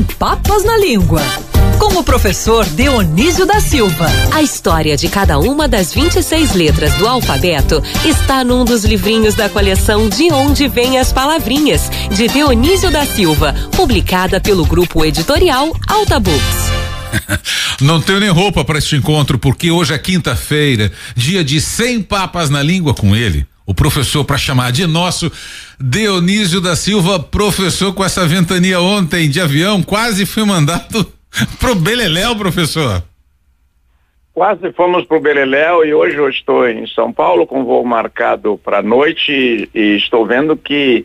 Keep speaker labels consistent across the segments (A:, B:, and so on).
A: Papas na Língua, com o professor Dionísio da Silva.
B: A história de cada uma das 26 letras do alfabeto está num dos livrinhos da coleção De Onde Vêm as Palavrinhas, de Dionísio da Silva, publicada pelo grupo editorial Alta Books.
C: Não tenho nem roupa para este encontro, porque hoje é quinta-feira, dia de 100 papas na língua com ele, o professor para chamar de nosso, Dionísio da Silva. Professor, com essa ventania ontem de avião, quase fui mandado pro Beleléu, professor.
D: Quase fomos pro Beleléu e hoje eu estou em São Paulo com voo marcado para noite e estou vendo que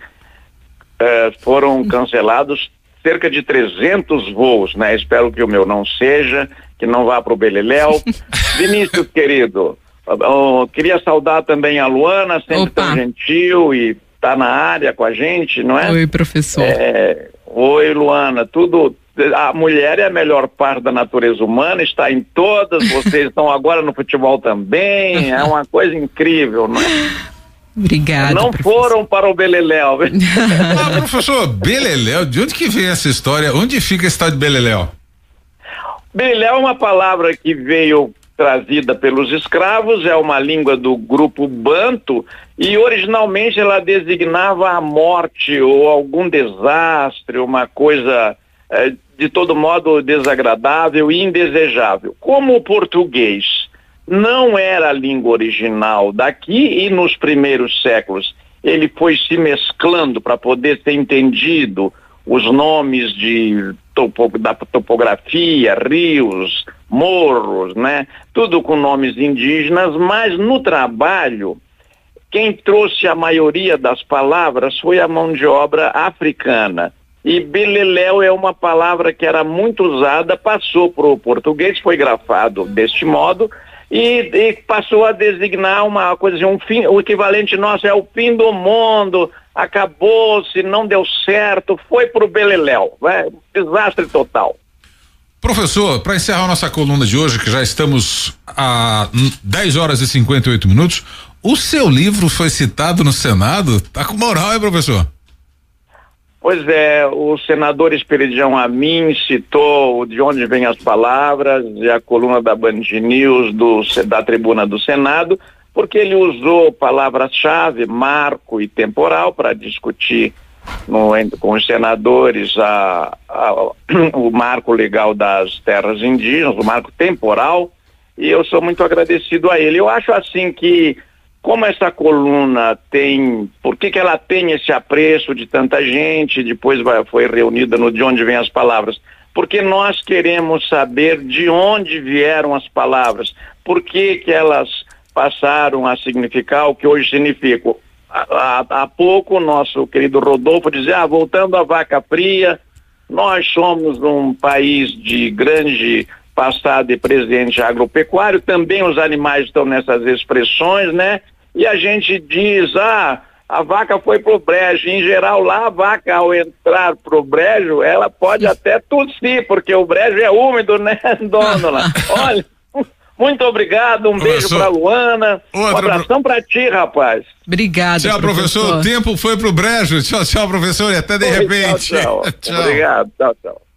D: foram cancelados cerca de 300 voos, né? Espero que o meu não seja, que não vá pro Beleléu. Vinícius, querido, queria saudar também a Luana, sempre tão gentil e tá na área com a gente, não é?
E: Oi, professor.
D: Oi, Luana, tudo. A mulher é a melhor parte da natureza humana, está em todas, vocês estão agora no futebol também, é uma coisa incrível, não é?
E: Obrigada.
D: Não foram para o Beleléu.
C: Professor, Beleléu, de onde que vem essa história? Onde fica esse tal de Beleléu?
D: Beleléu é uma palavra que veio trazida pelos escravos, é uma língua do grupo Banto e originalmente ela designava a morte ou algum desastre, uma coisa de todo modo desagradável e indesejável. Como o português não era a língua original daqui e nos primeiros séculos ele foi se mesclando para poder ser entendido os nomes da topografia, rios, morros, né? Tudo com nomes indígenas, mas no trabalho quem trouxe a maioria das palavras foi a mão de obra africana. E Beleléu é uma palavra que era muito usada, passou para o português, foi grafado deste modo e passou a designar uma coisa assim, um fim, o equivalente nosso é o fim do mundo, acabou-se, não deu certo, foi pro Beleléu, desastre total.
C: Professor, para encerrar nossa coluna de hoje, que já estamos a 10 horas e 58 minutos, o seu livro foi citado no Senado? Tá com moral, hein, professor?
D: Pois é, o senador Esperidião Amin citou De Onde Vêm as Palavras e a coluna da Band News da tribuna do Senado, porque ele usou palavras-chave, marco e temporal, para discutir com os senadores o marco legal das terras indígenas, o marco temporal, e eu sou muito agradecido a ele. Eu acho assim que como essa coluna por que ela tem esse apreço de tanta gente, depois foi reunida no De Onde Vêm as Palavras? Porque nós queremos saber de onde vieram as palavras, por que elas passaram a significar o que hoje significam. Há pouco o nosso querido Rodolfo dizia, voltando à vaca fria, nós somos um país de grande passado e presente agropecuário, também os animais estão nessas expressões, né? E a gente diz, a vaca foi pro brejo. Em geral, lá a vaca, ao entrar pro brejo, ela pode até tossir, porque o brejo é úmido, né, dona? Olha, muito obrigado, beijo pra Luana, um abração pra ti, rapaz.
E: Obrigado,
C: tchau, professor. O tempo foi pro brejo. Tchau, professor, e até de repente.
D: Tchau. Obrigado, tchau.